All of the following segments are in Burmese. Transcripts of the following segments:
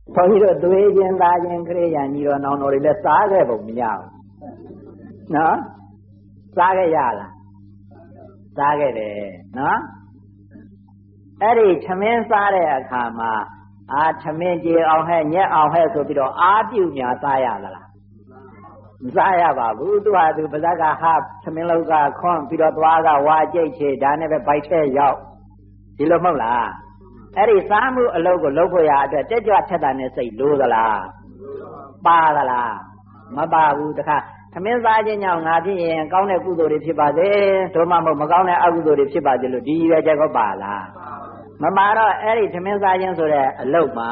ဘုန်းကြီးတို့သွေးချင်းသားချင်းခရိယာညီတော်နောင်တော်တွေလည်းစားခဲ့ပုံမရဘူးနော်စားခဲ့ရလားစားခဲ့တယ်နော်အဲ့ဒီသမင်းစားတဲ့အခါမှာသမင်းကြေအောင်ဟဲ့ညက်အောင်ဟဲ့ဆိုပြီးတော့အာပြုညာစားရသလားမစားရပါဘူးသူဟာသူပါဇက်ကဟာသမင်းလောက်ကခွန်းပြီးတော့သွားကဝါကြိတ်ချေဒါနဲ့ပဲဗိုက်ထဲရောက်ဒီလိုမဟုတ်လားအဲ့ဒီစားမှုအလုပ်ကိုလုပ်ဖို့ရအတွက်တက်ကြွထက်တာနဲ့စိတ်လိုသလားပါသလားမပါဘူးတခါသမင်းစားခြင်းကြောင့်ငါဖြစ်ရင်ကောင်းတဲ့ကုသိုလ်တွေဖြစ်ပါစေတို့မှမဟုတ်မကောင်းတဲ့အကုသိုလ်တွေဖြစ်ပါစေလို့ဒီရွယ်ချက်ကိုပါလားမပါတော့အဲ့ဒီသမင်းစားခြင်းဆိုတဲ့အလုပ်မှာ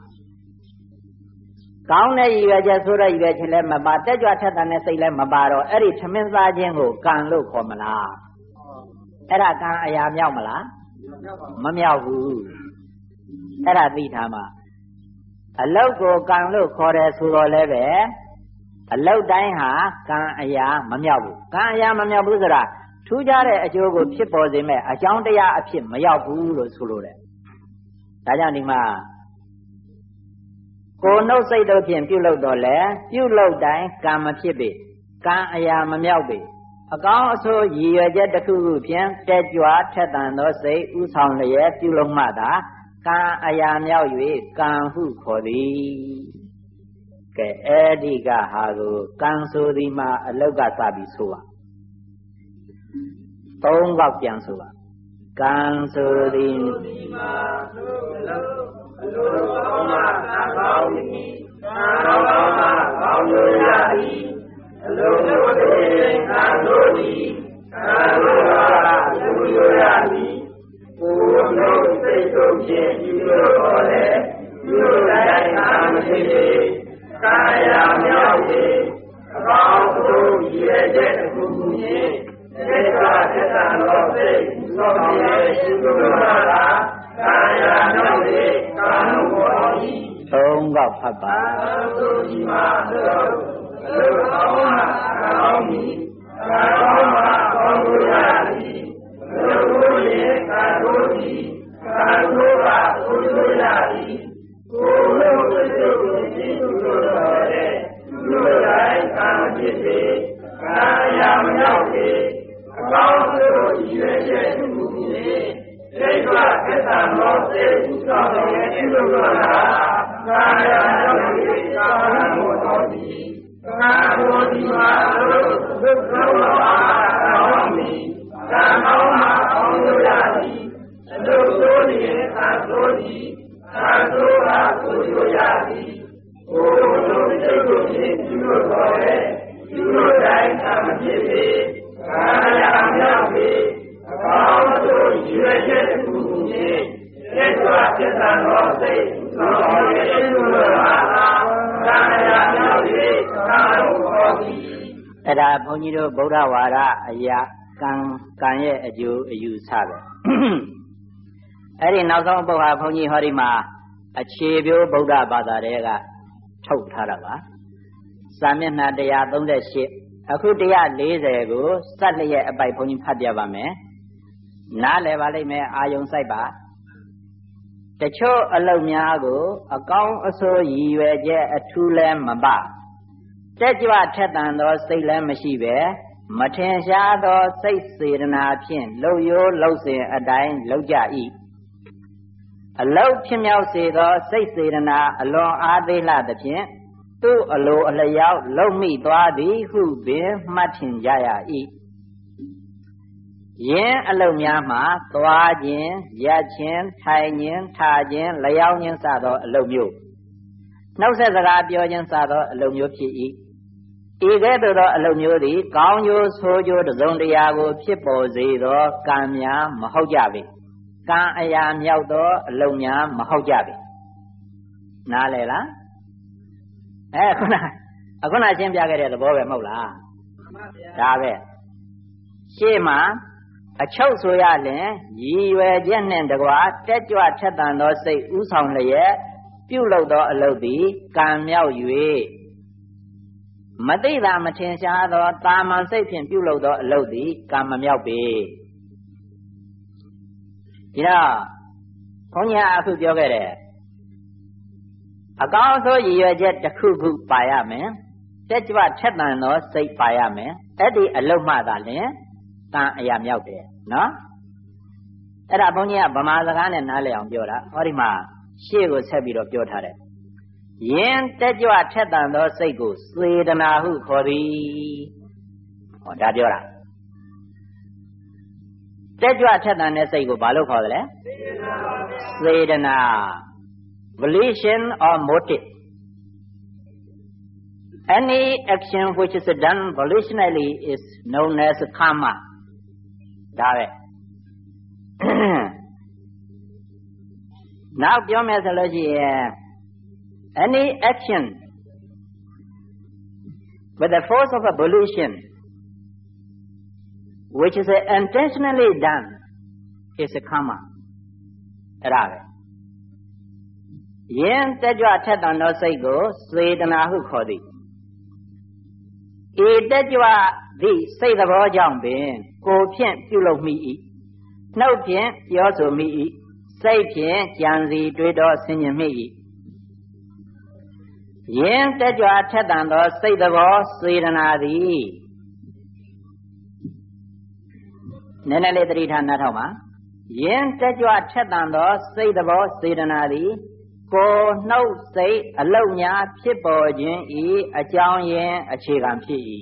ကောင်းတဲ့ရွယ်ချက်ဆိုတဲ့ရွယ်ချက်လည်းမပါတက်ကြွထက်တာနဲ့စိတ်လည်းမပါတော့အဲ့ဒီသမင်းစားခြင်းကိုကံလို့ခေါ်မလားအဲ့ဒါကံအရာမြောက်မလားမမြောက်ဘူးအဲ့ဒါသိထားမှာအလုတ်ကိုကံလို့ခေါ်တယ်ဆိုတော့လည်းပဲအလုတ်တိုင်းဟာကံအရာမမြောက်ဘူးကံအရာမမြောက်ဘူးဆိုတာထူးခြားတဲ့အကျိုးကိုဖြစ်ပေါ်စေမဲ့အကြောင်းတရားအဖြစ်မရောက်ဘူးလို့ဆိုလိုတယ်ဒါကြောင့်ဒီမှာကိုယ်နှုတ်စိတ်တို့ဖြင့်ပြုလုပ်တော့လဲပြုလုပ်တိုင်းကံမဖြစ်ပေကံအရာမမြောက်ပေအကောင်းအဆိုးရည်ရွယ်ချက်တစ်ခုခုဖြင့်တက်ကြွထက်သန်သောစိတ်ဥဆောင်လျက်ပြုလုပ်မှသာကံအရာမြောက်၍ကံဟုခေါ်သည်ကဲအဲ့ဒီကဟာကိုကံဆိုသည်မှာအလုတ်ကစပြီးဆိုပါသုံးခေါက်ပြန်ဆိုပါကံဆိုသည်မှာအလုတ်ကောင်းမှသာကောင်းသည်ကံကောင်းမှကောင်းလို့ရသည်အလုံးစုံတဲ့ကံတို့သည်ကံတို့ကလူလိုရသည်ကိုယ်လုံးစိတ်တို့ဖြင့်ပြုလို့တော်လေပြုလိုက်တာမရှိသေးကာယမြောက်သည်အကောင်းဆုံးရည်တဲ့အခုခုဖြင့်သေချာသက်သာတော်စိတ်သောရဲ့ရှိလို့လာတာကာယမြောက်သည်ကံတော်သည်သုံးခေါက်ဖတ်ပါသုတိမာသောအလုကောင်းမှကောင်းသည်ကာကောင်းမှကောင်းလို့ရသည်အလုကိုရင်ကာတို့သည်ကာတို့ကကိုလို့ရသည်ကိုလို့စိတ်ကိုကြည့်လို့ရတယ်လူတိုင်းကာဖြစ်စေကာယမရောက်စေအကောင်းဆုံးရည်ရွယ်ချက်သူဖြင့်စိတ်ကသက်သာသောစိတ်ဥဆောင်ရဲ့ပြုလို့ရတာကာယရောက်စေကာမို့တော်သည်ကာမို့ဒီမှာလို့သုခဝါကောင်းသည်ကာမောင်းမှာကောင်းလို့ရသည်အလို့ဆိုရင်ကာဆိုသည်ကာဆိုကကိုလို့ရသည်ကိုယ်တို့စိတ်ကိုဖြင့်ပြုလို့တော်လေပြုလို့တိုင်းသာမဖြစ်ပေကာယမြောက်ပေအကောင်းဆုံးရည်ရွယ်ချက်တစ်ခုဖြင့်သက်သာသက်သာသောစိတ်သောရဲ့ပြုလို့ပါကာယမြောက်ပေကာလို့ခေါ်သည်အဲ့ဒါဘုန်းကြီးတို့ဗုဒ္ဓဝါဒအရာကံရဲ့အကျိုးအယူဆပဲအဲ့ဒီနောက်ဆုံးပုဒ်ဟာဘုန်းကြီးဟောဒီမှာအခြေပြိုးဗုဒ္ဓဘာသာတွေကထုတ်ထားတာပါစာမျက်နှာ138အခု140ကိုစက်လျက်အပိုက်ဘုန်းကြီးဖတ်ပြပါမယ်နားလည်ပါလိမ့်မယ်အာယုံစိုက်ပါတချို့အလုပ်များကိုအကောင်းအဆိုးရည်ရွယ်ချက်အထူးလဲမပတက်ကြွထက်သန်သောစိတ်လည်းမရှိပဲမထင်ရှားသောစိတ်စေတနာဖြင့်လှုပ်ရိုးလှုပ်စဉ်အတိုင်းလှုပ်ကြ၏အလုတ်ဖြစ်မြောက်စေသောစိတ်စေတနာအလွန်အားသေးလှသဖြင့်သူ့အလိုအလျောက်လှုပ်မိသွားသည်ဟုပင်မှတ်ထင်ကြရ၏ယင်းအလုတ်များမှာသွားခြင်းရပ်ခြင်းထိုင်ခြင်းထားခြင်းလျောင်းခြင်းစသောအလုတ်မျိုးနှုတ်ဆက်စကားပြောခြင်းစသောအလုတ်မျိုးဖြစ်၏ဤကဲ့သို့သောအလုပ်မျိုးသည်ကောင်းကျိုးဆိုးကျိုးတစ်စုံတစ်ရာကိုဖြစ်ပေါ်စေသောကံများမဟုတ်ကြပေကံအရာမြောက်သောအလုပ်များမဟုတ်ကြပေနားလည်လားခုနရှင်းပြခဲ့တဲ့သဘောပဲမဟုတ်လားဒါပဲရှေ့မှာအချုပ်ဆိုရလင်ရည်ရွယ်ချက်နှင့်တကွာတက်ကြွထက်သန်သောစိတ်ဥဆောင်လျက်ပြုလုပ်သောအလုပ်သည်ကံမြောက်၍မသိတာမထင်ရှားသောတာမန်စိတ်ဖြင့်ပြုလုပ်သောအလုပ်သည်ကံမမြောက်ပေဒီတော့ဘုန်းကြီးအခုပြောခဲ့တယ်အကောင်းဆုံးရည်ရွယ်ချက်တစ်ခုခုပါရမယ်တက်ကြွထက်သန်သောစိတ်ပါရမယ်အဲ့ဒီအလုံးမှသာလျှင်တန်အရာမြောက်တယ်နော်အဲ့ဒါဘုန်းကြီးကဗမာစကားနဲ့နားလည်အောင်ပြောတာဟောဒီမှာရှေ့ကိုဆက်ပြီးတော့ပြောထားတယ်ယင်တက်ကြွထက်သန်သောစိတ်ကိုစေတနာဟုခေါ်သည်ဟောဒါပြောတာတက်ကြွထက်သန်တဲ့စိတ်ကိုဘာလို့ခေါ်သလဲစေတနာ volition or motive any action which is done volitionally is known as karma ဒါပဲနောက်ပြောမယ်ဆိုလို့ရှိရင် any action with the force of a volition which is intentionally done is a karma အဲ့ဒါပဲယင်တက်ကြွထက်သန်သောစိတ်ကိုစေတနာဟုခေါ်သည်ဤတက်ကြွသည့်စိတ်သဘောကြောင့်ပင်ကိုယ်ဖြင့်ပြုလုပ်မိ၏နှုတ်ဖြင့်ပြောဆိုမိ၏စိတ်ဖြင့်ကြံစီတွေးတောဆင်ခြင်မိ၏ယင်တက်ကြွထက်သန်သောစိတ်သဘောစေတနာသည်နည်းနည်းလေးသတိထားနားထောင်ပါယင်တက်ကြွထက်သန်သောစိတ်သဘောစေတနာသည်ကိုယ်နှုတ်စိတ်အလုံးများဖြစ်ပေါ်ခြင်းဤအကြောင်းရင်းအခြေခံဖြစ်၏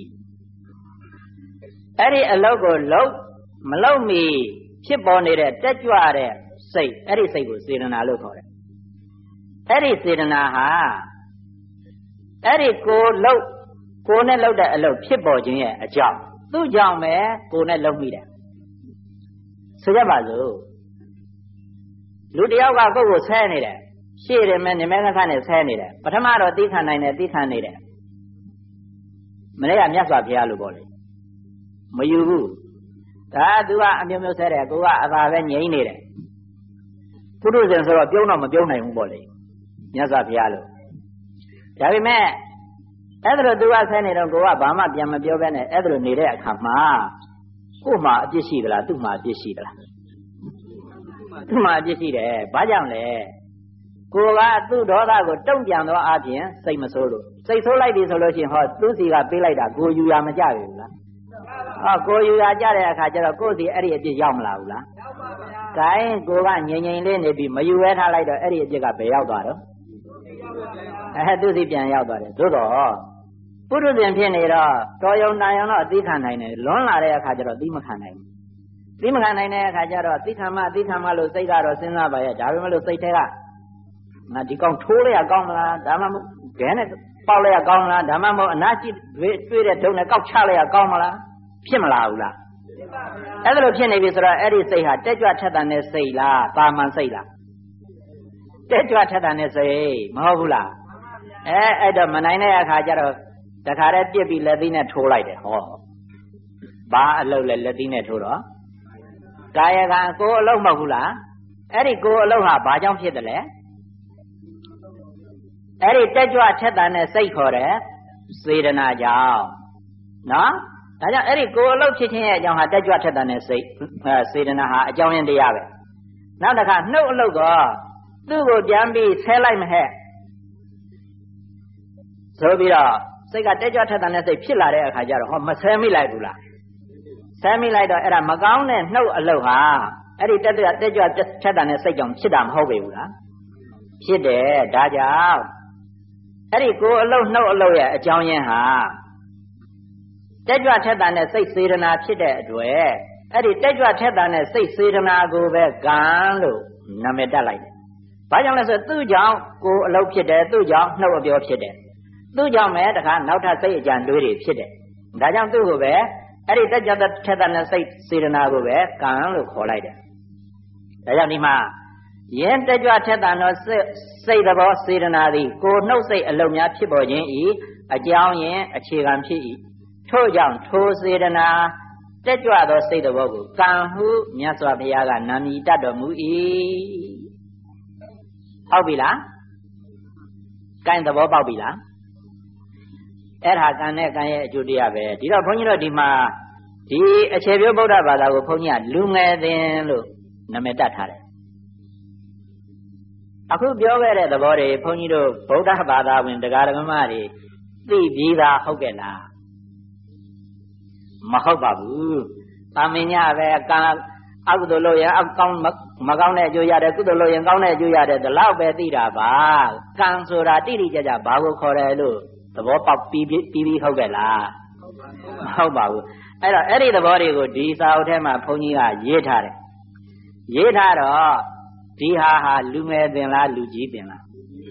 အဲ့ဒီအလုံးကိုမလုံးမီဖြစ်ပေါ်နေတဲ့တက်ကြွတဲ့စိတ်အဲ့ဒီစိတ်ကိုစေတနာလို့ခေါ်တယ်အဲ့ဒီစေတနာဟာအဲ့ဒီကိုနဲ့လှုပ်တဲ့အလုံးဖြစ်ပေါ်ခြင်းရဲ့အကြောင်းသူ့ကြောင့်ပဲကိုနဲ့လှုပ်မိတယ်ဆိုကြပါစို့လူတယောက်ကကိုယ့်ကိုဆဲနေတယ်ရှေ့တယ်မဲ့နေမဲ့ခါနဲ့ဆဲနေတယ်ပထမတော့သိခံနိုင်တယ်သိခံနေတယ်မနေ့ကမြတ်စွာဘုရားလိုပေါ့လေမယူဘူးဒါသူကအမျိုးမျိုးဆဲတယ်ကိုကအသာပဲငြိမ့်နေတယ်ပုထုဇဉ်ဆိုတော့ပြုံးတော့မပြုံးနိုင်ဘူးပေါ့လေမြတ်စွာဘုရားလိုဒါပေမဲ့အဲ့ဒါလိုသူကဆဲနေတော့ကိုကဘာမှပြန်မပြောဘဲနဲ့အဲ့ဒါလိုနေတဲ့အခါမှာကို့မှာအပြစ်ရှိသလားသူ့မှာအပြစ်ရှိသလားသူ့မှာအပြစ်ရှိတယ်ဘာကြောင့်လဲကိုကသူ့ဒေါသကိုတုံ့ပြန်သောအပြင်စိတ်မဆိုးလို့စိတ်ဆိုးလိုက်ပြီဆိုလို့ရှိရင်ဟောသူ့စီကပေးလိုက်တာကိုယူရမကြဘူးလားဟောကိုယူရကြတဲ့အခါကျတော့ကိုယ့်စီအဲ့ဒီအပြစ်ရောက်မလာဘူးလားရောက်ပါဗျာ။ဒါရင်ကိုကငြိမ်ငြိမ်လေးနေပြီးမယူရဲထားလိုက်တော့အဲ့ဒီအပြစ်ကဘယ်ရောက်သွားတော့သူ့စီပြန်ရောက်သွားတယ်သို့တော့ပုထုဇဉ်ဖြစ်နေတော့တော်ယုံတန်ယုံတော့အသိခံနိုင်တယ်လွန်လာတဲ့အခါကျတော့သိမခံနိုင်ဘူးသိမခံနိုင်တဲ့အခါကျတော့သိခံမှလို့စိတ်ကတော့စဉ်းစားပါရဲ့ဒါပေမဲ့လို့စိတ်ထဲကငါဒီကောင်ထိုးလိုက်ရကောင်းမလားဒါမှမဟုတ်ဘဲနဲ့ပေါက်လိုက်ရကောင်းမလားဒါမှမဟုတ်အနာကြည့်တွေ့တဲ့ဒုံနဲ့ကောက်ချလိုက်ရကောင်းမလားဖြစ်မလားဘူးလားဖြစ်ပါဗျာအဲ့ဒါလိုဖြစ်နေပြီဆိုတော့အဲ့ဒီစိတ်ဟာတက်ကြွထက်သန်တဲ့စိတ်လားပါမန်စိတ်လားတက်ကြွထက်သန်တဲ့စိတ်မဟုတ်ဘူးလားအဲ့တော့မနိုင်တဲ့အခါကျတော့တခါတည်းပြစ်ပြီးလက်သီးနဲ့ထိုးလိုက်တယ်ဟောဘာအလုပ်လဲလက်သီးနဲ့ထိုးတော့ကာယကံကိုယ်အလုပ်မဟုတ်ဘူးလားအဲ့ဒီကိုယ်အလုပ်ဟာဘာကြောင့်ဖြစ်တယ်လဲအဲ့ဒီတက်ကြွထက်သန်တဲ့စိတ်ခေါ်တဲ့စေတနာကြောင့်နော်ဒါကြောင့်အဲ့ဒီကိုယ်အလုပ်ဖြစ်ခြင်းရဲ့အကြောင်းဟာတက်ကြွထက်သန်တဲ့စိတ်စေတနာဟာအကြောင်းရင်းတရားပဲနောက်တစ်ခါနှုတ်အလုပ်ကသူ့ကိုပြန်ပြီးဆဲလိုက်မဟဲ့ဆိုပြီးတော့စိတ်ကတက်ကြွထက်သန်တဲ့စိတ်ဖြစ်လာတဲ့အခါကျတော့ဟောမဆဲမိလိုက်ဘူးလားဆဲမိလိုက်တော့အဲ့ဒါမကောင်းတဲ့နှုတ်အလုပ်ဟာအဲ့ဒီတက်ကြွထက်သန်တဲ့စိတ်ကြောင့်ဖြစ်တာမဟုတ်ပေဘူးလားဖြစ်တယ်ဒါကြောင့်အဲ့ဒီကိုယ်အလုပ်နှုတ်အလုပ်ရဲ့အကြောင်းရင်းဟာတက်ကြွထက်သန်တဲ့စိတ်စေတနာဖြစ်တဲ့အတွက်အဲ့ဒီတက်ကြွထက်သန်တဲ့စိတ်စေတနာကိုပဲကံလို့နာမည်တက်လိုက်တယ်။ဘာကြောင့်လဲဆိုသူ့ကြောင့်ကိုယ်အလုပ်ဖြစ်တယ်သူ့ကြောင့်နှုတ်အပြောဖြစ်တယ်သူ့ကြောင့်ပဲတခါနောက်ထပ်စိတ်အကြံတွေးတွေဖြစ်တယ်။ဒါကြောင့်သူ့ကိုပဲအဲ့ဒီတက်ကြွထက်သန်တဲ့စိတ်စေတနာကိုပဲကံလို့ခေါ်လိုက်တယ်။ဒါကြောင့်ဒီမှာယင်တက်ကြွထက်သန်သောစိတ်သဘောစေတနာသည်ကိုနှုတ်စိတ်အလုံးများဖြစ်ပေါ်ခြင်းဤအကြောင်းရင်းအခြေခံဖြစ်၏ထို့ကြောင့်ထိုစေတနာတက်ကြွသောစိတ်သဘောကိုကံဟုမြတ်စွာဘုရားကနာမည်တတ်တော်မူ၏ဟုတ်ပြီလားကံသဘောပေါက်ပြီလားအဲ့ဒါကံနဲ့ကံရဲ့အကျိုးတရားပဲဒီတော့ဘုန်းကြီးတို့ဒီမှာဒီအခြေပြုဗုဒ္ဓဘာသာကိုဘုန်းကြီးကလူငယ်သင်လို့နာမည်တတ်ထားတယ်အခုပြောခဲ့တဲ့သဘောတွေဘုန်းကြီးတို့ဗုဒ္ဓဘာသာဝင်တရားဓမ္မတွေသိပြီးသားဟုတ်ကဲ့လားမဟုတ်ပါဘူး။တာမင်ညပဲကံအကုသိုလ်လို့ရင်အကောင်းမကောင်းတဲ့အကျိုးရတယ်ကုသိုလ်လို့ရင်ကောင်းတဲ့အကျိုးရတယ်ဒီလောက်ပဲသိတာပါ။ကံဆိုတာတိတိကျကျဘာကိုခေါ်တယ်လို့သဘောပေါက်ပြီးဟုတ်ကဲ့လားမဟုတ်ပါဘူး။အဲ့တော့အဲ့ဒီသဘောတွေကိုဒီစာအုပ်ထဲမှာဘုန်းကြီးကရေးထားတယ်။ရေးထားတော့ဒီဟာလူငယ်ပင်လားလူကြီးပင်လား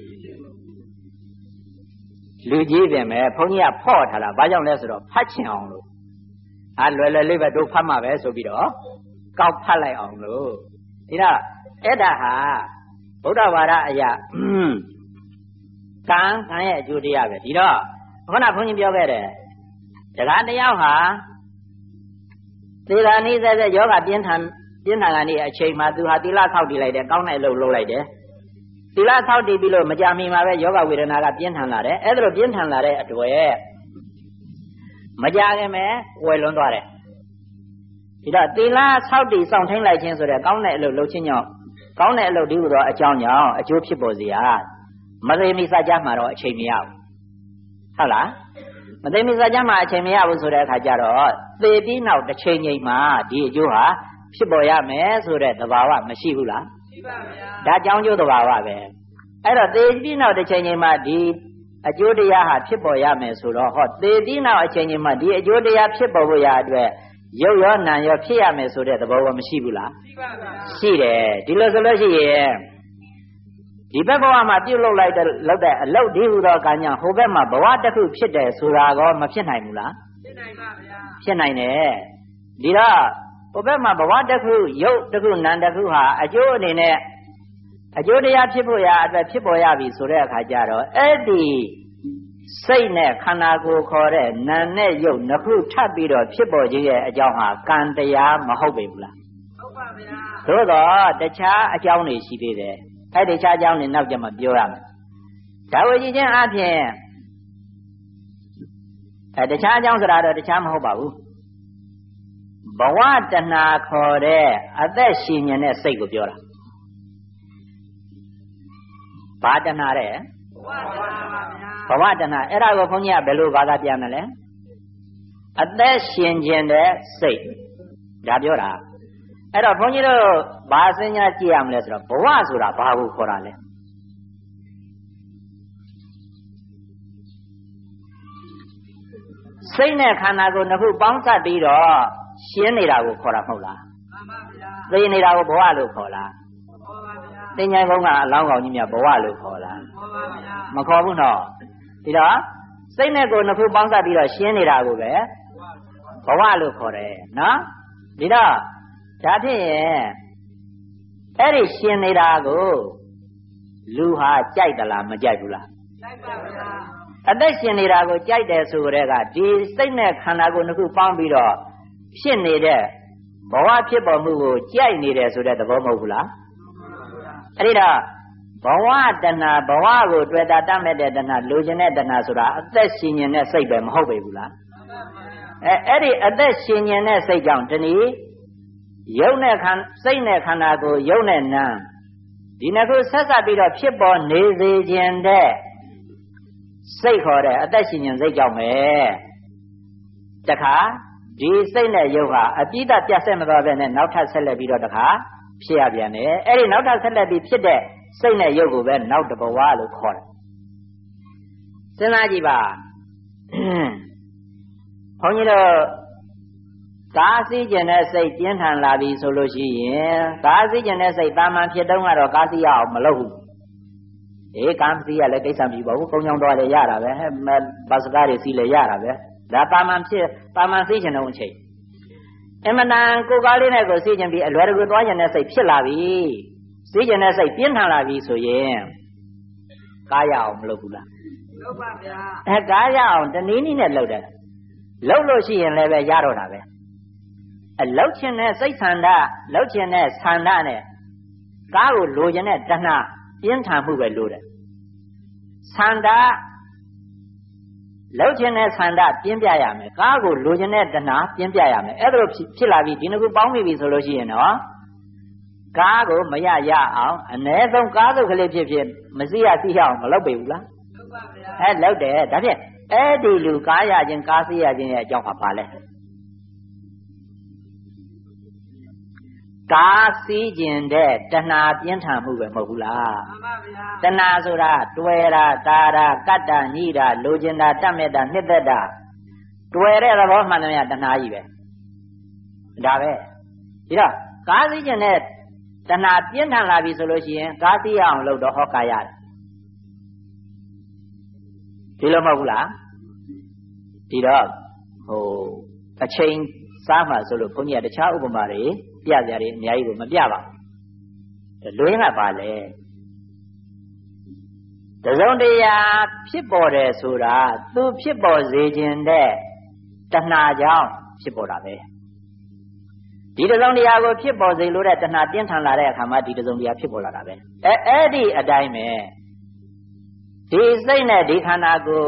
လူကြီးပင်ပဲဘုန်းကြီးကဖော့ထားတာဘာကြောင့်လဲဆိုတော့ဖတ်ချင်အောင်လို့လွယ်လွယ်လေးပဲတို့ဖတ်မှာပဲဆိုပြီးတော့ကောက်ဖတ်လိုက်အောင်လို့ဒီတော့အဲ့ဒါဟာဗုဒ္ဓဘာသာအရာကံရဲ့အကျိုးတရားပဲဒီတော့ခုနဘုန်းကြီးပြောခဲ့တယ်တရားတရားဟာသေတာနိစ္စတဲ့ယောဂပြင်းထန်ကနေအချိန်မှသူဟာသီလဆောက်တည်လိုက်တယ်ကောင်းတဲ့အလုပ်လုပ်လိုက်တယ်သီလဆောက်တည်ပြီးလို့မကြမီမှာပဲယောဂဝေဒနာကပြင်းထန်လာတယ်အဲ့ဒါလိုပြင်းထန်လာတဲ့အတွက်မကြခင်ပဲဝယ်လွန်သွားတယ်ဒီတော့သီလဆောက်တည်စောင့်ထိန်လိုက်ခြင်းဆိုတဲ့ကောင်းတဲ့အလုပ်လုပ်ခြင်းကြောင့်ကောင်းတဲ့အလုပ်ဒီလိုတော့အကြောင်းကြောင့်အကျိုးဖြစ်ပေါ်စေရမသိမိစကြမှာတော့အချိန်မရဘူးဟုတ်လားမသိမိစကြမှာအချိန်မရဘူးဆိုတဲ့အခါကျတော့သေပြီးနောက်တစ်ချိန်ချိန်မှာဒီအကျိုးဟာဖြစ်ပေါ်ရမယ်ဆိုတဲ့သဘာဝမရှိဘူးလားရှိပါဗျာဒါကြောင့်ကျိုးသဘာဝပဲအဲ့တော့သေပြီးနောက်တစ်ချိန်ချိန်မှာဒီအကျိုးတရားဟာဖြစ်ပေါ်ရမယ်ဆိုတော့ဟောသေပြီးနောက်အချိန်ချိန်မှာဒီအကျိုးတရားဖြစ်ပေါ်ဖို့ရအတွက်ရုပ်ရောနာမ်ရောဖြစ်ရမယ်ဆိုတဲ့သဘောကမရှိဘူးလားရှိပါဗျာရှိတယ်ဒီလိုဆိုလို့ရှိရင်ဒီဘက်ဘဝမှာပြုတ်လုပ်လိုက်တဲ့အလုပ်ဒီဟူသောကံကြောင့်ဟိုဘက်မှာဘဝတစ်ခုဖြစ်တယ်ဆိုတာကောမဖြစ်နိုင်ဘူးလားဖြစ်နိုင်ပါဗျာဖြစ်နိုင်တယ်ဒီတော့ဟိုဘက်မှာဘဝတစ်ခုရုပ်တစ်ခုနာမ်တစ်ခုဟာအကျိုးအနေနဲ့အကျိုးတရားဖြစ်ဖို့ရာအတွက်ဖြစ်ပေါ်ရပြီဆိုတဲ့အခါကျတော့အဲ့ဒီစိတ်နဲ့ခန္ဓာကိုယ်ခေါ်တဲ့နာမ်နဲ့ရုပ်နှစ်ခုထပ်ပြီးတော့ဖြစ်ပေါ်ခြင်းရဲ့အကြောင်းဟာကံတရားမဟုတ်ပေဘူးလားဟုတ်ပါဗျာသို့တော့တခြားအကြောင်းတွေရှိသေးတယ်အဲ့ဒီတခြားအကြောင်းတွေနောက်ကျမှပြောရမယ်ဒါဝိကြည့်ခြင်းအပြင်တခြားအကြောင်းဆိုတာတော့တခြားမဟုတ်ပါဘူးဘဝတဏှာခေါ်တဲ့အသက်ရှင်နေတဲ့စိတ်ကိုပြောတာဘာတဏှာတဲ့ဘဝတဏှာအဲ့ဒါကိုဘုန်းကြီးကဘယ်လိုဘာသာပြန်မလဲအသက်ရှင်ခြင်းတဲ့စိတ်ဒါပြောတာအဲ့တော့ဘုန်းကြီးတို့ဘာစဉ်းစားကြည့်ရမလဲဆိုတော့ဘဝဆိုတာဘာကိုခေါ်တာလဲစိတ်နဲ့ခန္ဓာကိုယ်နှစ်ခုပေါင်းစပ်ပြီးတော့ရှင်းနေတာကိုခေါ်တာမဟုတ်လားမှန်ပါဗျာသိနေတာကိုဘဝလို့ခေါ်လားခေါ်ပါဗျာသင်္ချိုင်းဘုံကအလောင်းကောင်ကြီးများဘဝလို့ခေါ်လားခေါ်ပါဗျာမခေါ်ဘူးနော်ဒီတော့စိတ်နဲ့ကိုယ်နှစ်ခုပေါင်းစပ်ပြီးတော့ရှင်းနေတာကိုပဲဘဝလို့ခေါ်တယ်နော်ဒီတော့ဒါဖြင့်အဲ့ဒီရှင်းနေတာကိုလူဟာကြိုက်သလားမကြိုက်ဘူးလားကြိုက်ပါဗျာအသက်ရှင်နေတာကိုကြိုက်တယ်ဆိုတဲ့ကဒီစိတ်နဲ့ခန္ဓာကိုယ်နှစ်ခုပေါင်းပြီးတော့ဖြစ်နေတဲ့ဘဝဖြစ်ပေါ်မှုကိုကြိုက်နေတယ်ဆိုတဲ့သဘောမဟုတ်ဘူးလားအဲ့ဒီတော့ဘဝတဏှာဘဝကိုတွေ့တာတတ်မဲ့တဲ့တဏှာလိုချင်တဲ့တဏှာဆိုတာအသက်ရှင်နေတဲ့စိတ်ပဲမဟုတ်ပေဘူးလားအဲ့ဒီအသက်ရှင်နေတဲ့စိတ်ကြောင့်တနည်းရုပ်နဲ့စိတ်နဲ့ခန္ဓာကိုယ်ရုပ်နဲ့နာမ်ဒီနှစ်ခုဆက်စပ်ပြီးတော့ဖြစ်ပေါ်နေစေခြင်းတဲ့စိတ်ခေါ်တဲ့အသက်ရှင်ခြင်းစိတ်ကြောင့်ပဲတခါဒီစိတ်နဲ့ရုပ်ဟာအပြည့်အပြတ်ဆက်မသွားပဲနဲ့နောက်ထပ်ဆက်လက်ပြီးတော့တခါဖြစ်ရပြန်တယ်အဲ့ဒီနောက်ထပ်ဆက်လက်ပြီးဖြစ်တဲ့စိတ်နဲ့ရုပ်ကိုပဲနောက်တဘဝလို့ခေါ်တယ်စဉ်းစားကြည့်ပါဘုန်းကြီးတို့ကားစီးကျင်တဲ့စိတ်ပြင်းထန်လာပြီဆိုလို့ရှိရင်ကားစီးကျင်တဲ့စိတ်တာမန်ဖြစ်တုန်းကတော့ကားစီးရအောင်မလုပ်ဘူးကားစီးရလည်းကိစ္စမရှိပါဘူးကုန်းချောင်းသွားလည်းရတာပဲဘတ်စကားတွေစီးလည်းရတာပဲဒါတာမန်စီးကျင်တဲ့အချိန်အမှန်တန်ကိုယ်ကားလေးနဲ့ကိုစီးကျင်ပြီးအလွယ်တကူသွားကျင်တဲ့စိတ်ဖြစ်လာပြီစီးကျင်တဲ့စိတ်ပြင်းထန်လာပြီဆိုရင်ကားရအောင်မလုပ်ဘူးလားလုပ်ပါဗျာကားရအောင်တနည်းနည်းနဲ့လုပ်တယ်လုပ်လို့ရှိရင်လည်းပဲရတော့တာပဲလှုပ်ခြင်းနဲ့စိတ်ဆန္ဒလှုပ်ခြင်းနဲ့ဆန္ဒနဲ့ကားကိုလိုချင်တဲ့တဏှာပြင်းထန်မှုပဲလိုတယ်ဆန္ဒလှုပ်ခြင်းနဲ့ဆန္ဒပြင်းပြရမယ်ကားကိုလိုချင်တဲ့တဏှာပြင်းပြရမယ်အဲ့ဒါလိုဖြစ်လာပြီဒီနှစ်ခုပေါင်းပြီဆိုလို့ရှိရင်တော့ကားကိုမရရအောင်အ ਨੇ ဆုံးကားစုပ်ကလေးဖြစ်ဖြစ်မစီရစီရအောင်မလုပ်ပေဘူးလားလုပ်တယ်ဒါဖြင့်အဲ့ဒီလူကားရခြင်းကားစီရခြင်းရဲ့အကြောင်းဟာဘာလဲကားစီးခြင်းတဲ့တဏှာပြင်းထန်မှုပဲမဟုတ်ဘူးလားမှန်ပါဗျာတဏှာဆိုတာတွယ်တာတာတာကတ္တာညိတာလိုချင်တာတတ်မဲ့တာနှစ်သက်တာတွယ်တဲ့သဘောမှန်တယ်တဏှာကြီးပဲဒါပဲဒီတော့ကားစီးခြင်းတဲ့တဏှာပြင်းထန်လာပြီဆိုလို့ရှိရင်ကားစီးရအောင်လုပ်တော့ဟောကာရတယ်ဒီလိုမဟုတ်ဘူးလားဒီတော့အချိန်စားမှဆိုလို့ဘုန်းကြီးကတခြားဥပမာတွေပြကြတယ်အများကြီးကိုမပြပါဘူးလွင်းကပါလေတစုံတရာဖြစ်ပေါ်တယ်ဆိုတာသူဖြစ်ပေါ်စေခြင်းတဲ့တဏှာကြောင့်ဖြစ်ပေါ်တာပဲဒီတစုံတရာကိုဖြစ်ပေါ်စေလို့တဲ့တဏှာပြင်းထန်လာတဲ့အခါမှာဒီတစုံတရာဖြစ်ပေါ်လာတာပဲအဲ့ဒီအတိုင်းပဲဒီစိတ်နဲ့ဒီခန္ဓာကို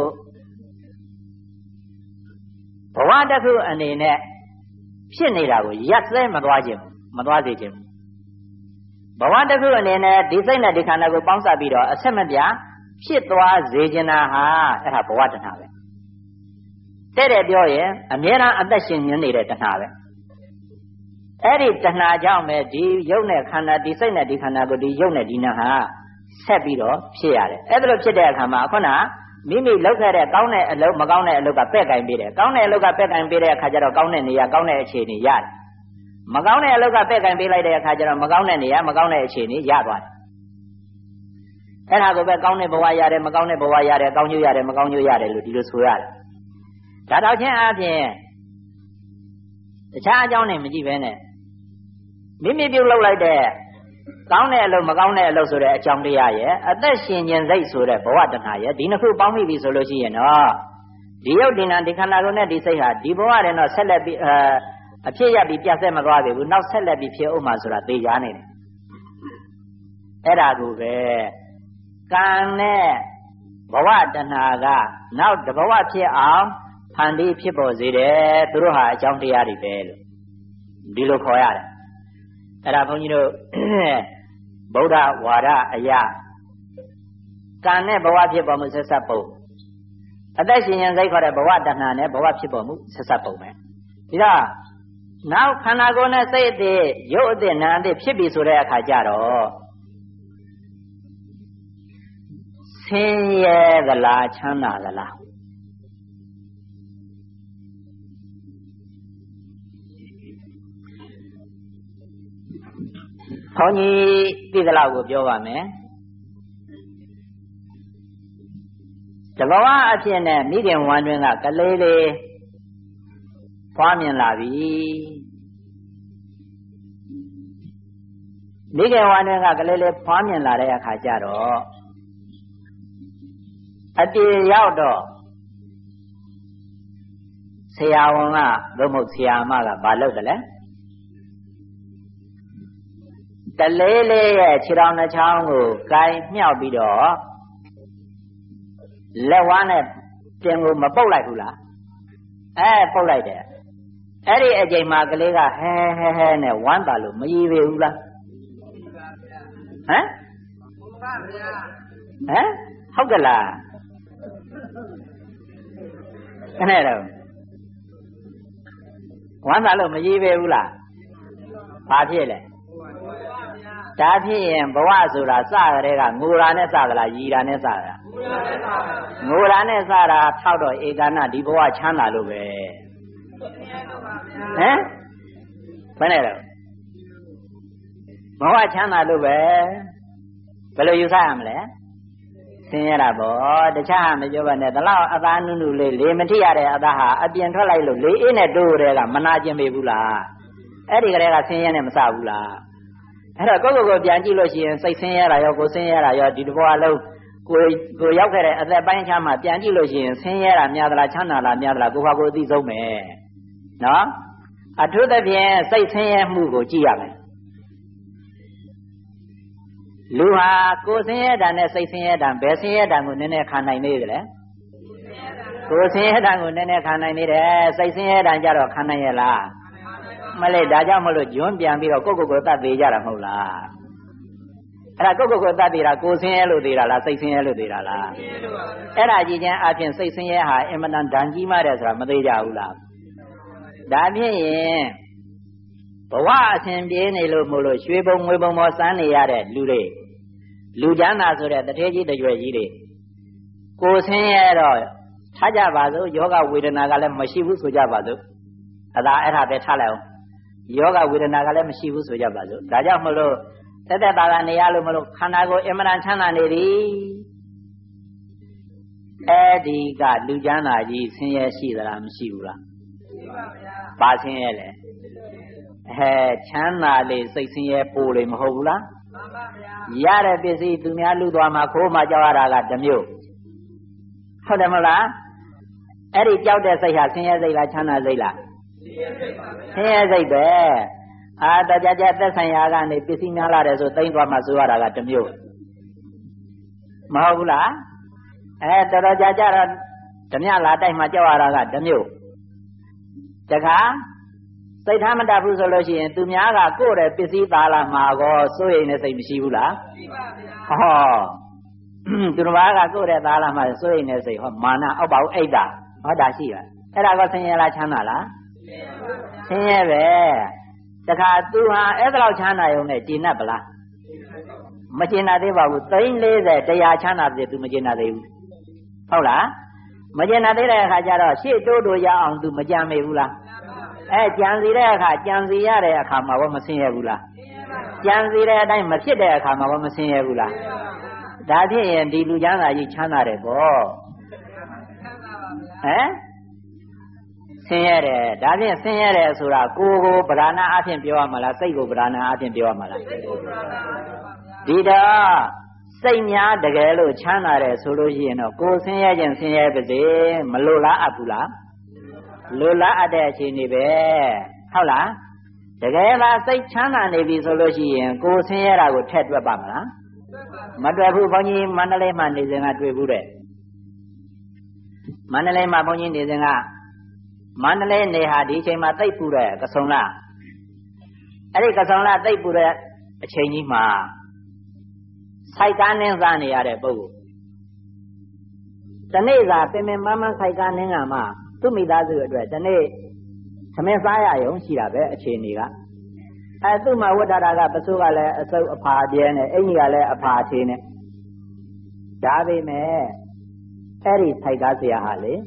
ဘဝတစ်ခုအနေနဲ့ဖြစ်နေတာကိုရပ်စဲမသွားစေခြင်းဘဝတစ်ခုအနေနဲ့ဒီစိတ်နဲ့ဒီခန္ဓာကိုပေါင်းစပ်ပြီးတော့အဆက်မပြတ်ဖြစ်သွားစေခြင်းဟာအဲ့ဒါဘဝတဏှာပဲတဲ့ပြောရင်အမြဲတမ်းအသက်ရှင်နေတဲ့တဏှာပဲအဲ့ဒီတဏှာကြောင့်ပဲဒီရုပ်နဲ့ခန္ဓာဒီစိတ်နဲ့ဒီခန္ဓာကိုဒီရုပ်နဲ့ဒီနာဟာဆက်ပြီးတော့ဖြစ်ရတယ်အဲ့ဒါလိုဖြစ်တဲ့အခါမှာခုနမိမိလုပ်ခဲ့တဲ့ကောင်းတဲ့အလုပ်မကောင်းတဲ့အလုပ်ကပဲ့ကင်ပေးတယ်ကောင်းတဲ့အလုပ်ကပဲ့ကင်ပေးတဲ့အခါကျတော့ကောင်းတဲ့နေရာကောင်းတဲ့အခြေအနေရတယ်မကောင်းတဲ့အလုပ်ကပဲ့ကင်ပေးလိုက်တဲ့အခါကျတော့မကောင်းတဲ့နေရာမကောင်းတဲ့အခြေအနေရသွားတယ်အဲ့ဒါကိုပဲကောင်းတဲ့ဘဝရတယ်မကောင်းတဲ့ဘဝရတယ်ကောင်းကျိုးရတယ်မကောင်းကျိုးရတယ်လို့ဒီလိုဆိုရတယ်ဒါတော့ချင်းအပြင်တခြားအကြောင်းနဲ့မကြည့်ပဲနဲ့မိမိပြုလုပ်လိုက်တဲ့ကောင်းတဲ့အလုပ်မကောင်းတဲ့အလုပ်ဆိုတဲ့အကြောင်းတရားရဲ့အသက်ရှင်ခြင်းစိတ်ဆိုတဲ့ဘဝတဏှာရဲ့ဒီနှစ်ခုပေါင်းမိပြီဆိုလို့ရှိရင်တော့ဒီရုပ်ဒီနာဒီခန္ဓာကိုယ်နဲ့ဒီစိတ်ဟာဒီဘဝတည်းတော့ဆက်လက်ပြီးအဖြစ်ရပြီးပြတ်ဆက်မသွားပြီဘူးနောက်ဆက်လက်ပြီးဖြစ်ဥမှဆိုတာသိကြနေတယ်အဲ့ဒါကိုပဲကံနဲ့ဘဝတဏှာကနောက်တဘဝဖြစ်အောင်ဖန်တီးဖြစ်ပေါ်စေတယ်သူတို့ဟာအကြောင်းတရားတွေပဲလို့ဒီလိုခေါ်ရတယ်အဲ့ဒါဘုန်းကြီးတို့ဗုဒ္ဓဝါဒအရာကံနဲ့ဘဝဖြစ်ပေါ်မှုဆက်ဆက်ပုံအသက်ရှင်ရင်စိတ်ခေါ်တဲ့ဘဝတဏှာနဲ့ဘဝဖြစ်ပေါ်မှုဆက်ဆက်ပုံပဲဒီတော့နောက်ခန္ဓာကိုယ်နဲ့စိတ်အသေးရုပ်အသေးနာမ်အသေးဖြစ်ပြီဆိုတဲ့အခါကျတော့ဆင်းရဲသလားချမ်းသာသလားဘုန်းကြီးသိသလောက်ကိုပြောပါမယ်တဘဝအဖြစ်နဲ့မိခင်ဝမ်းတွင်ကကလေးလေးဖွားမြင်လာပြီမိခင်ဝမ်းတွင်ကကလေးလေးဖွားမြင်လာတဲ့အခါကျတော့အတေရောက်တော့ဆရာဝန်ကသို့မဟုတ်ဆရာမကဘာလုပ်တယ်လဲတလေးလေးရဲ့ခြေထောက်နှချောင်းကိုကိုင်မြှောက်ပြီးတော့လက်ဝါးနဲ့တင်ကိုမပုတ်လိုက်ဘူးလားပုတ်လိုက်တယ်အဲ့ဒီအချိန်မှာကလေးကဟဲနဲ့ဝမ်းသာလို့မရည်ပေဘူးလားဟမ်ဟုတ်ကလားခနဲ့တော့ဝမ်းသာလို့မရည်ပေဘူးလားဘာဖြစ်လဲဒါဖြစ်ရင်ဘဝဆိုတာစကြတဲ့ကငိုတာနဲ့စသလားရည်တာနဲ့စသလားငိုတာနဲ့စတာထောက်တော့ဧကနာဒီဘဝချမ်းသာလို့ပဲဘယ်နဲ့တော့ဘဝချမ်းသာလို့ပဲဘယ်လိုယူဆရမလဲဆင်းရဲတာပေါ့တခြားမပြောပါနဲ့ဒီလောက်အသားနုနုလေးလေမထိရတဲ့အသားဟာအပြင်ထွက်လိုက်လို့လေအေးနဲ့တိုးတဲ့ကမနာကျင်ပေဘူးလားအဲ့ဒီကလေးကဆင်းရဲနဲ့မစဘူးလားအဲ့တော့ကိုပြန်ကြည့်လို့ရှိရင်စိတ်ဆင်းရဲတာရောကိုယ်ဆင်းရဲတာရောဒီတစ်ဘဝလုံးကိုရောက်ခဲ့တဲ့အသက်ပိုင်းခြားမှာပြန်ကြည့်လို့ရှိရင်ဆင်းရဲတာများသလားချမ်းသာလားများသလားကိုယ့်ဘာကိုယ်အသိဆုံးပဲနော်အထူးသဖြင့်စိတ်ဆင်းရဲမှုကိုကြည့်ရမယ်လူဟာကိုယ်ဆင်းရဲတာနဲ့စိတ်ဆင်းရဲတာဘယ်ဆင်းရဲတာကိုနည်းနည်းခံနိုင်နေကြလဲကိုယ်ဆင်းရဲတာကိုနည်းနည်းခံနိုင်နေတယ်စိတ်ဆင်းရဲတာကြတော့ခံနိုင်ရဲ့လားမလေးဒါကြောင့်မလို့ဂျွန်းပြန်ပြီးတော့ကိုတတ်သေးကြတာမဟုတ်လားအဲ့ဒါကိုတတ်သေးတာကိုဆင်းရဲလို့သေးတာလားစိတ်ဆင်းရဲလို့သေးတာလားအဲ့ဒါကြည့်ချင်းအပြင်စိတ်ဆင်းရဲဟာအင်မတန်ဒဏ်ကြီးမှတဲ့ဆိုတာမသေးကြဘူးလားဒါဖြင့်ရင်ဘဝအစဉ်ပြေးနေလို့မို့လို့ရွှေဘုံငွေဘုံပေါ်စမ်းနေရတဲ့လူချမ်းသာဆိုတဲ့တထေးကြီးတရွယ်ကြီးတွေကိုဆင်းရဲတော့ထားကြပါစို့ယောဂဝေဒနာကလည်းမရှိဘူးဆိုကြပါစို့အဲ့ဒါပဲထားလိုက်အောင်ယောဂဝေဒနာကလည်းမရှိဘူးဆိုကြပါစို့ဒါကြောင့်မလို့တက်တာကနေရလို့မလို့ခန္ဓာကိုယ်အင်မတန်ချမ်းသာနေပြီအဲ့ဒီကလူချမ်းသာကြီးဆင်းရဲရှိသလားမရှိဘူးလားရှိပါဗျာဘာဆင်းရဲလဲချမ်းသာလေစိတ်ဆင်းရဲပိုလေမဟုတ်ဘူးလားမှန်ပါဗျာရတဲ့ပစ္စည်းသူများလူသွားမှာခိုးမှကြောက်ရတာကတစ်မျိုးဟုတ်တယ်မဟုတ်လားအဲ့ဒီကြောက်တဲ့စိတ်ဟာဆင်းရဲစိတ်လားချမ်းသာစိတ်လားဆင်းရဲစိတ်ပဲတကြကြသက်ဆိုင်ရာကနေပစ္စည်းများလာတယ်ဆိုသိမ့်သွားမှဆိုရတာကတစ်မျိုးမဟုတ်ဘူးလားတော်တော်ကြတော့ဓမြလာတိုက်မှကြောက်ရတာကတစ်မျိုးတခါစိတ်ထားမတတ်ဘူးဆိုလို့ရှိရင်သူများကကိုယ့်ရဲ့ပစ္စည်းသားလာမှာကောစိုးရိမ်နေစိတ်မရှိဘူးလားရှိပါဗျာဟောသူတစ်ပါးကကိုယ့်ရဲ့သားလာမှာစိုးရိမ်နေစိတ်ဟောမာနအောက်ပါဦးအိတ်တာဟောဒါရှိပါအဲ့ဒါကောဆင်းရဲလားချမ်းသာလားဆင်းရဲပဲတခါသူဟာအဲ့ဒါလောက်ချမ်းသာရုံနဲ့ကျင့်တတ်ပလားမကျင့်တတ်သေးပါဘူး340တရားချမ်းသာပြီသူမကျင့်တတ်သေးဘူးဟုတ်လားမကျင့်တတ်သေးတဲ့အခါကျတော့ရှေ့တိုးတိုးရအောင်သူမကြံမေဘူးလားကြံစီတဲ့အခါကြံစီရတဲ့အခါမှာဘာမဆင်းရဲဘူးလားကြံစီတဲ့အတိုင်းမဖြစ်တဲ့အခါမှာဘာမဆင်းရဲဘူးလားဒါဖြင့်ရင်ဒီလူချမ်းသာကြီးချမ်းသာတယ်ပေါ့ဆင်းရဲတယ်ဒါဖြင့်ဆင်းရဲတယ်ဆိုတာကိုယ်ဗราဏအဖြစ်ပြောရမှာလားစိတ်ကိုဗราဏအဖြစ်ပြောရမှာလားဒီတော့စိတ်များတကယ်လို့ချမ်းသာတယ်ဆိုလို့ရှိရင်တော့ကိုယ်ဆင်းရဲခြင်းဆင်းရဲပါစေမလိုလားအပ်ဘူးလားလိုလားအပ်တဲ့အခြေအနေပဲဟုတ်လားတကယ်လားစိတ်ချမ်းသာနေပြီဆိုလို့ရှိရင်ကိုယ်ဆင်းရဲတာကိုထည့်တွက်ပါမလားမတွက်ဘူးဘုန်းကြီးမန္တလေးမှာနေစဉ်ကတွေ့ဘူးတဲ့မန္တလေးမှာဘုန်းကြီးနေစဉ်ကမန္တလေးနေဟာဒီအချိန်မှာသိပ်ပူတဲ့ကဆုံလအဲ့ဒီကဆုံလသိပ်ပူတဲ့အချိန်ကြီးမှာစိုက်ကားနင်းစားနေရတဲ့ပုဂ္ဂိုလ်တနေ့သာပင်ပင်မန်းမန်းစိုက်ကားနင်းကမှသူ့မိသားစုအတွက်ဒီနေ့သမင်းစားရရုံရှိတာပဲအခြေအနေကသူ့မှာဝတ်ထားတာကပစိုးကလည်းအစုပ်အဖာပြဲနဲ့အင်ကြီးကလည်းအဖာသေးနဲ့ဒါပေမဲ့အဲ့ဒီစိုက်ကားဆရာဟာလေ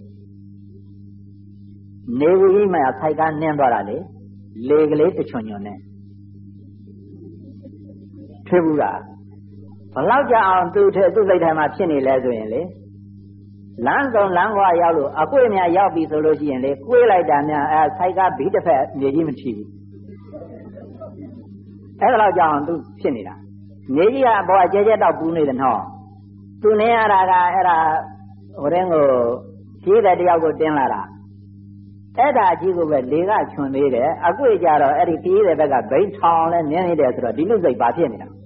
နေဝီမှာစိုက်ကားနင်းသွားတာလေကလေးတချွန်ချွန်နဲ့ထွေးဘူးလားဘလောက်ကြအောင်သူ့စိတ်ထဲမှာဖြစ်နေလဲဆိုရင်လေလမ်းဆုံးလမ်းခွာရောက်လို့အကွေ့များရောက်ပြီဆိုလို့ရှိရင်လေကွေးလိုက်တာများစိုက်ကားဘီတစ်ဖက်မြေကြီးမထိဘူးအဲ့ဒါတော့ကြောင့်သူဖြစ်နေတာမြေကြီးကအပေါ်အကျဲကျဲတော့ပူနေတယ်နော်သူနေရတာကအဲ့ဒါဟိုတဲ့ကိုကြီးတဲ့တယောက်ကိုတင်းလာတာအဲ့ဒါကြီးကိုပဲလေကချွန်သေးတယ်အကွေ့ကြတော့အဲ့ဒီကြီးတဲ့ဘက်ကဘိန်းထောင်လဲနင်းနေတယ်ဆိုတော့ဒီလူစိတ်ဘာဖြစ်နေတာ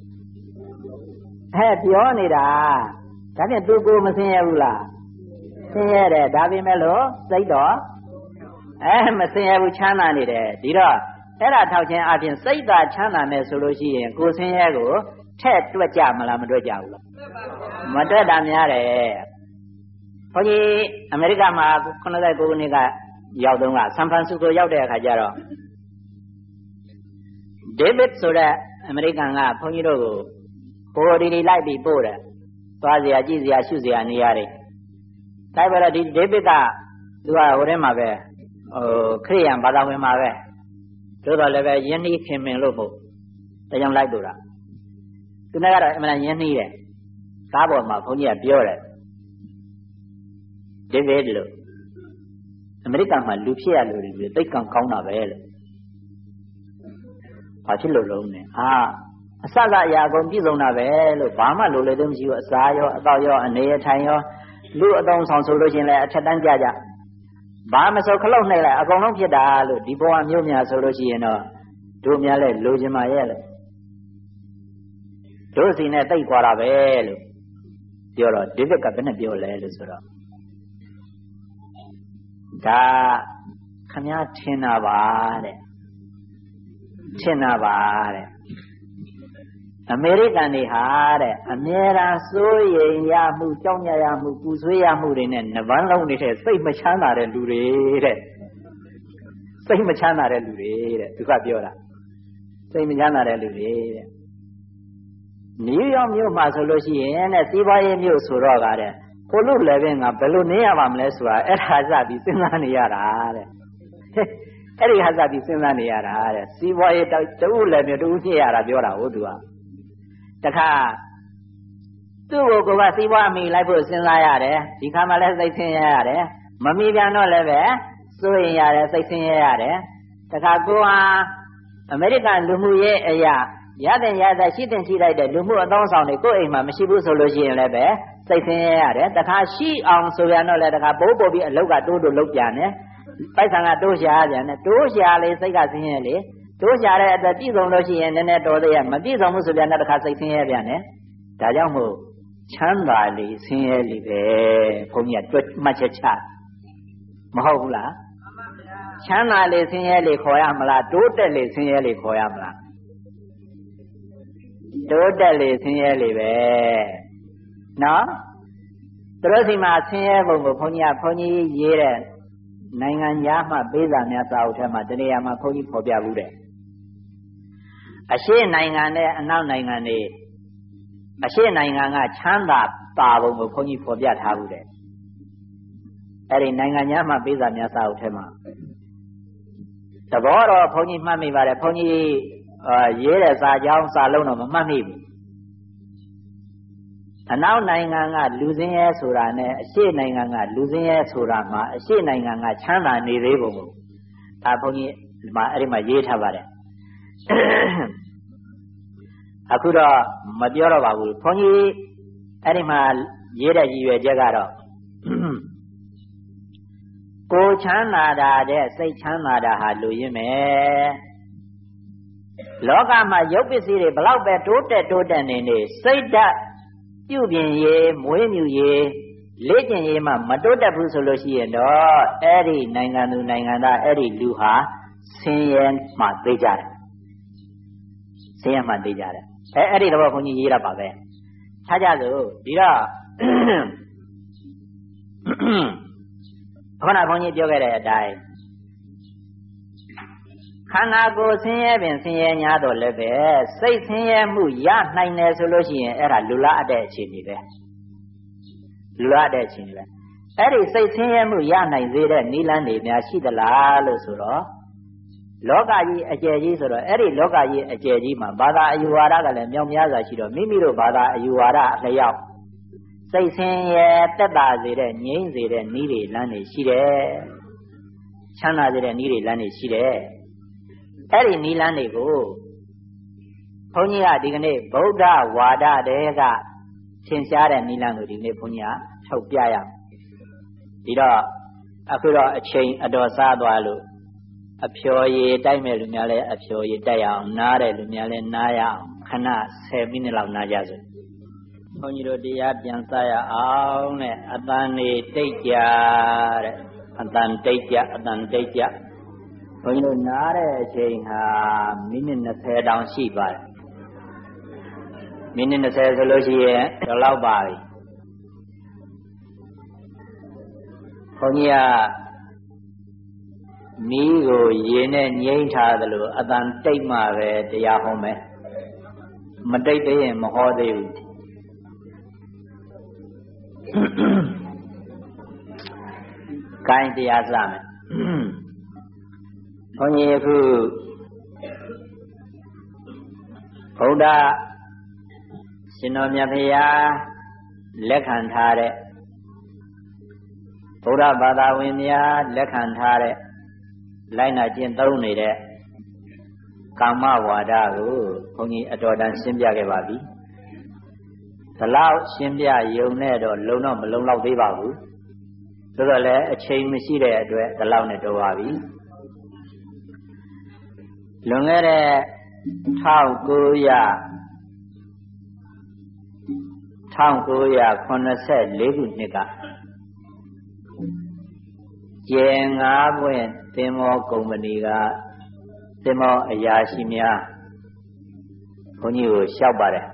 ပြောနေတာဒါဖြင့်သူကိုမဆင်းရဘူးလားဆင်းရဲတယ်ဒါပေမဲ့လို့စိတ်တော့မဆင်းရဲဘူးချမ်းသာနေတယ်ဒီတော့အဲ့ဒါထောက်ခြင်းအပြင်စိတ်သာချမ်းသာမယ်ဆိုလို့ရှိရင်ကိုယ်ဆင်းရဲကိုထက်တွက်ကြမလားမတွက်ကြဘူးလားမတွက်တာများတယ်ဘုန်းကြီးအမေရိကမှာ89ခုနှစ်ကရောက်တော့ကဆန်ဖရန်စစ္စကိုရောက်တဲ့အခါကျတော့ဒေးဗစ်ဆိုတဲ့အမေရိကန်ကဘုန်းကြီးတို့ကိုဟိုဒီလိုက်ပြီးပို့တယ်သွားစရာကြည့်စရာရှုစရာနေရတယ်ဒါပဲဒီဒေးဗစ်ကသူကဟိုထဲမှာပဲခရိယန်ဘာသာဝင်မှာပဲတို့တော့လည်းပဲယဉ်နှီးခင်မင်လို့ပို့ဒါကြောင့်လိုက်လို့တာသူနဲ့ကတော့အမှန်ယဉ်နှီးတယ်ကားပေါ်မှာဘုန်းကြီးကပြောတယ်ဒေးဗစ်လို့အမေရိကန်မှာလူဖြစ်ရလို့ဒီသိက္ခာကောင်းတာပဲလို့ဘာဖြစ်လို့လုံးနဲ့အစကအရာကုန်ပြည့်စုံတာပဲလို့ဘာမှလိုလေတော့မရှိဘူးအစာရောအသောက်ရောအနေရထိုင်ရောလူအတုံးဆောင်ဆိုလို့ချင်းလည်းအထက်တန်းကြကြဘာမဆိုခလုတ်နှိပ်လိုက်အကုန်လုံးဖြစ်တာလို့ဒီဘဝမျိုးများဆိုလို့ရှိရင်တော့တို့များလဲလိုချင်မှရဲ့လို့တို့စီနဲ့တိတ်သွားတာပဲလို့ပြောတော့ဒေးဗစ်ကဘယ်နဲ့ပြောလဲလို့ဆိုတော့ဒါခမည်းထင်တာပါတဲ့ထင်တာပါတဲ့အမေရိကန်တွေဟာတဲ့အမြဲတမ်းစိုးရိမ်ရမှုကြောက်ကြရမှုပူဆွေးရမှုတွေနဲ့နှပန်းလုံးနေတဲ့စိတ်မချမ်းသာတဲ့လူတွေတဲ့စိတ်မချမ်းသာတဲ့လူတွေတဲ့သူကပြောတာစိတ်မချမ်းသာတဲ့လူတွေတဲ့နယူးယောက်မြို့မှာဆိုလို့ရှိရင်တဲ့စီးပွားရေးမြို့ဆိုတော့ကတဲ့ကိုလူလည်းပဲငါဘယ်လိုနေရပါမလဲဆိုတာအဲ့ဒါစပြီးစဉ်းစားနေရတာတဲ့အဲ့ဒီဟာစပြီးစဉ်းစားနေရတာတဲ့စီးပွားရေးတူလည်းမြို့တူညှိရတာပြောတာဟုတ်သူကတခါသူ့ကိုကစီးပွားမိလိုက်ဖို့စဉ်းစားရတယ်ဒီခါမှလည်းစိတ်ဆင်းရဲရတယ်မမိပြန်တော့လည်းပဲစိုးရင်ရတယ်စိတ်ဆင်းရဲရတယ်တခါကိုဟာအမေရိကန်လူမှုရေးအရာရတဲ့ရှိတဲ့ရှိလိုက်တဲ့လူမှုအသောဆောင်တွေကိုယ့်အိမ်မှာမရှိဘူးဆိုလို့ရှိရင်လည်းပဲစိတ်ဆင်းရဲရတယ်တခါရှိအောင်ဆိုရတော့လည်းတခါပိုးပို့ပြီးအလုတ်ကတိုးလုပ်ပြန်တယ်ပိုက်ဆံကတိုးရှာပြန်တယ်တိုးရှာလေစိတ်ကဆင်းရဲလေတိုးရှာတဲ့အတွက်ပြည့်စုံလို့ရှိရင်နည်းနည်းတော်သေးရမပြည့်စုံဘူးဆိုပြန်တော့တခါစိတ်ဆင်းရဲပြန်တယ်ဒါကြောင့်မို့ချမ်းသာလေဆင်းရဲလေပဲဘုန်းကြီးကတွက်မှတ်ချက်ချမဟုတ်ဘူးလားချမ်းသာလေဆင်းရဲလေခေါ်ရမလားတိုးတက်လေဆင်းရဲလေခေါ်ရမလားတိုးတက်လေဆင်းရဲလေပဲနော်သူတို့စီမှာဆင်းရဲပုံကိုဘုန်းကြီးရေးတဲ့နိုင်ငံသားမှပေးစာများစာအုပ်ထဲမှာတနေရာမှာဘုန်းကြီးဖော်ပြဘူးတဲ့အရှေ့နိုင်ငံနဲ့အနောက်နိုင်ငံတွေအရှေ့နိုင်ငံကချမ်းသာပါပုံကိုဘုန်းကြီးဖော်ပြထားဘူးတဲ့အဲ့ဒီနိုင်ငံသားမှပေးစာများစာအုပ်ထဲမှာသဘောတော့ဘုန်းကြီးမှတ်မိပါတယ်ဘုန်းကြီးရေးတဲ့စာကြောင်းစာလုံးတော့မမှတ်မိဘူးအနောက်နိုင်ငံကလူစင်းရဲဆိုတာနဲ့အရှေ့နိုင်ငံကလူစင်းရဲဆိုတာမှာအရှေ့နိုင်ငံကချမ်းသာနေသေးပုံကိုဒါဘုန်းကြီးဒီမှာအဲ့ဒီမှာရေးထားပါတယ်အခုတော့မပြောတော့ပါဘူးဘုန်းကြီးအဲ့ဒီမှာရေးတဲ့ရည်ရွယ်ချက်ကတော့ကိုချမ်းသာတာတဲ့စိတ်ချမ်းသာတာဟာလူရင်းမယ်လောကမှာရုပ်ပစ္စည်းတွေဘလောက်ပဲတိုးတက်နေစိတ်ဓာတ်ပြုပြင်ရေးမွေးမြူရေးလေ့ကျင့်ရေးမှမတိုးတက်ဘူးဆိုလို့ရှိရင်တော့အဲ့ဒီနိုင်ငံသူနိုင်ငံသားအဲ့ဒီလူဟာဆင်းရဲမှသိကြတယ်ဆင်းရဲမှသိကြတယ်အဲ့ဒီတော့ဘုန်းကြီးရေးတာပါပဲထားကြစို့ဒီတော့ခုနဘုန်းကြီးပြောခဲ့တဲ့အတိုင်းခန္ဓာကိုယ်ဆင်းရဲပင်ဆင်းရဲ냐တော့လည်းပဲစိတ်ဆင်းရဲမှုရနိုင်တယ်ဆိုလို့ရှိရင်အဲ့ဒါလူလားအတဲ့အခြေအနေပဲလူလားတဲ့အခြေအနေပဲအဲ့ဒီစိတ်ဆင်းရဲမှုရနိုင်စေတဲ့နိလန်းတွေများရှိသလားလို့ဆိုတော့လောကကြီးအကျယ်ကြီးဆိုတော့အဲ့ဒီလောကကြီးအကျယ်ကြီးမှာဘာသာအယူဝါဒကလည်းမြောက်များစွာရှိတော့မိမိတို့ဘာသာအယူဝါဒအလျောက်စိတ်ဆင်းရဲတက်တာစေတဲ့ငြိမ်းစေတဲ့နည်းတွေလမ်းတွေရှိတယ်ချမ်းသာစေတဲ့နည်းတွေလမ်းတွေရှိတယ်အဲ့ဒီနိလန်းတွေကိုဘုန်းကြီးကဒီကနေ့ဗုဒ္ဓဝါဒတဲကသင်ရှားတဲ့နိလန်းကိုဒီနေ့ဘုန်းကြီးကထုတ်ပြရမယ်ဒီတော့အခုတော့အချိန်အတော်စားသွားလို့အဖျော်ရည်တိုက်မဲ့လူများလည်းအဖျော်ရည်တိုက်အောင်နားတဲ့လူများလည်းနားရအောင်ခဏ10မိနစ်လောက်နားကြစို့ဘုန်းကြီးတို့တရားပြန်စားရအောင်တဲ့အတန်နေတိတ်ကြတဲ့အတန်တိတ်ကြအတန်တိတ်ကြဘုန်းကြီးတို့နားတဲ့အချိန်ဟာမိနစ်20တောင်ရှိပါတယ်မိနစ်20ဆိုလို့ရှိရင်ဒီလောက်ပါပြီဘုန်းကြီးကမီးကိုရေနဲ့ငိမ့်ထားသလိုအတန်တိတ်မှပဲတရားဟောမယ်မတိတ်သေးရင်မဟောသေးဘူးကိုင်းတရားစမယ်ဘုန်းကြီးအခုဗုဒ္ဓရှင်တော်မြတ်ဖရာလက်ခံထားတဲ့ဗုဒ္ဓဘာသာဝင်များလက်ခံထားတဲ့လိုက်နာကျင့်သုံးနေတဲ့ကာမဝါဒကိုဘုန်းကြီးအတော်တန်ရှင်းပြခဲ့ပါပြီ။ဒီလောက်ရှင်းပြရုံနဲ့တော့လုံတော့မလုံလောက်သေးပါဘူး။ဆိုတော့လည်းအချိန်မရှိတဲ့အတွက်ဒီလောက်နဲ့တော့ပါပြီ။လွန်ခဲ့တဲ့1984ခုနှစ်ကကျယ်၅ပွင့်သင်္ဘောကုမ္ပဏီကသင်္ဘောအရာရှိများဘုန်းကြီးကိုလျှောက်ပါတယ်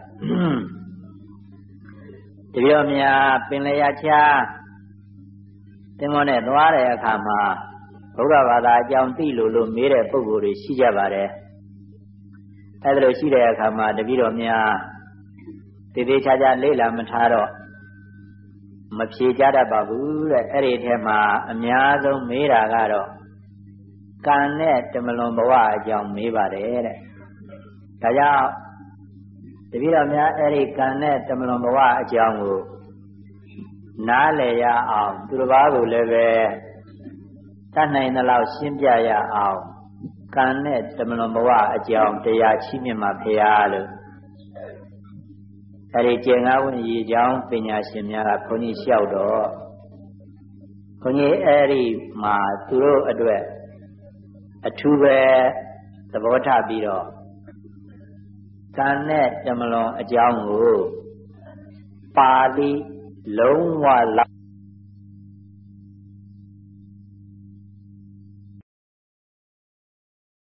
တပည့်တော်များပင်လျာချာသင်္ဘောနဲ့သွားတဲ့အခါမှာဘုရားဘာသာအကြောင်းသိလို့မေးတဲ့ပုဂ္ဂိုလ်တွေရှိကြပါတယ်အဲဒါလိုရှိတဲ့အခါမှာတပည့်တော်များသေသေးချာချာလေ့လာမထားတော့မဖြေကြတတ်ပါဘူးတဲ့အဲ့ဒီထဲမှာအများဆုံးမေးတာကတော့ကံနဲ့တမလွန်ဘဝအကြောင်းမေးပါတယ်တဲ့ဒါကြောင့်တပည့်တော်များအဲ့ဒီကံနဲ့တမလွန်ဘဝအကြောင်းကိုနားလည်ရအောင်သူတစ်ပါးကိုလည်းပဲတတ်နိုင်သလောက်ရှင်းပြရအောင်ကံနဲ့တမလွန်ဘဝအကြောင်းတရားချီးမြှင့်မှာဖရာလို့အဲ့ဒီကျေငါးဝိနည်းအကြောင်းပညာရှင်များကဘုန်းကြီးလျှောက်တော့ဘုန်းကြီးအဲ့ဒီမှာသူတို့အတွက်အထူးပဲသဘောထားပြီးတော့ကံနဲ့တမလွန်အကြောင်းကိုပါဠိလုံးဝလောက်